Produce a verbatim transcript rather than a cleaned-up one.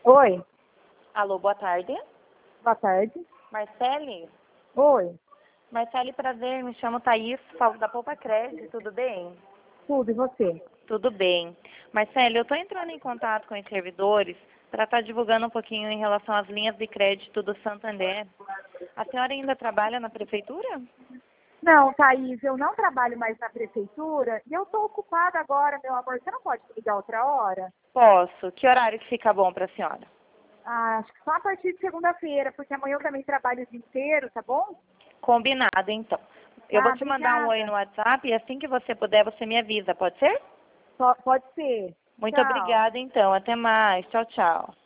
Oi, Alô, boa tarde. boa tarde. Marcele? Oi, Marcele, prazer, me chamo Thaís, falo da Poupa Crédito, tudo bem? tudo, e você? Tudo bem. Marcele, eu estou entrando em contato com os servidores para estar divulgando um pouquinho em relação às linhas de crédito do Santander. A senhora ainda trabalha na prefeitura? Não, Thaís, eu não trabalho mais na prefeitura e eu estou ocupada agora, meu amor. Você não pode me ligar outra hora? Posso. Que horário que fica bom para a senhora? Ah, acho que só a partir de segunda-feira, porque amanhã eu também trabalho o dia inteiro, tá bom? Combinado, então. Eu vou Tá, te mandar um oi obrigada. no WhatsApp e assim que você puder, você me avisa, pode ser? Po- Pode ser. Muito Tchau. obrigada, então. Até mais. Tchau, tchau.